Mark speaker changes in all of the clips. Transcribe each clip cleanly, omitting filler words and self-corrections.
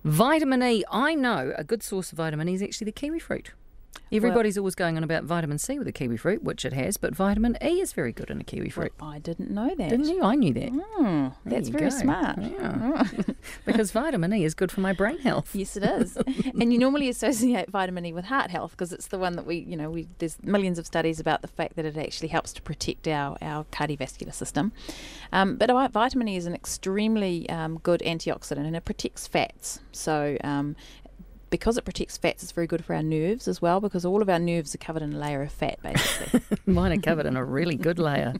Speaker 1: Vitamin E. I know a good source of vitamin E is actually the kiwi fruit. Everybody's always going on about vitamin C with the kiwi fruit, which it has, but vitamin E is very good in a kiwi fruit.
Speaker 2: Well, I didn't know that.
Speaker 1: Didn't you? I knew that.
Speaker 2: That's very smart.
Speaker 1: Yeah. Because vitamin E is good for my brain health.
Speaker 2: Yes, it is. And you normally associate vitamin E with heart health because it's the one that there's millions of studies about the fact that it actually helps to protect our cardiovascular system. But vitamin E is an extremely good antioxidant, and it protects fats. So because it protects fats, it's very good for our nerves as well, because all of our nerves are covered in a layer of fat, basically.
Speaker 1: Mine are covered in a really good layer.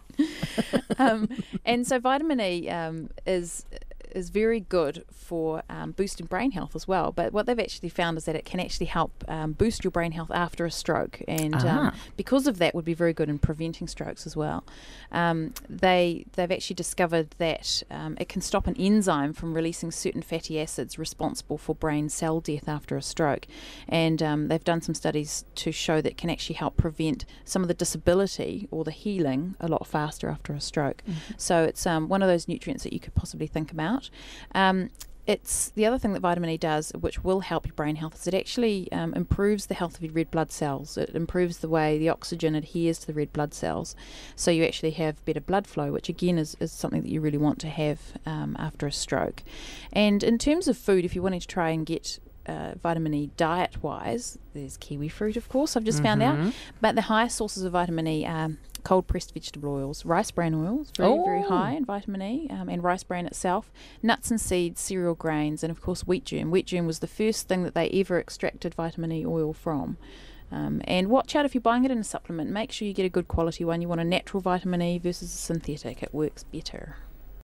Speaker 2: And so vitamin E is very good for boosting brain health as well. But what they've actually found is that it can actually help boost your brain health after a stroke, and because of that would be very good in preventing strokes as well. They've actually discovered that it can stop an enzyme from releasing certain fatty acids responsible for brain cell death after a stroke, and they've done some studies to show that it can actually help prevent some of the disability or the healing a lot faster after a stroke. So it's one of those nutrients that you could possibly think about. It's the other thing that vitamin E does, which will help your brain health, is it actually improves the health of your red blood cells. It improves the way the oxygen adheres to the red blood cells, so you actually have better blood flow, which again is something that you really want to have after a stroke. And in terms of food, if you're wanting to try and get vitamin E diet-wise, there's kiwi fruit, of course, I've just found out, but the highest sources of vitamin E are cold pressed vegetable oils, rice bran oils, very high in vitamin E, and rice bran itself, nuts and seeds, cereal grains, and of course wheat germ. Wheat germ was the first thing that they ever extracted vitamin E oil from. And watch out if you're buying it in a supplement. Make sure you get a good quality one. You want a natural vitamin E versus a synthetic. It works better.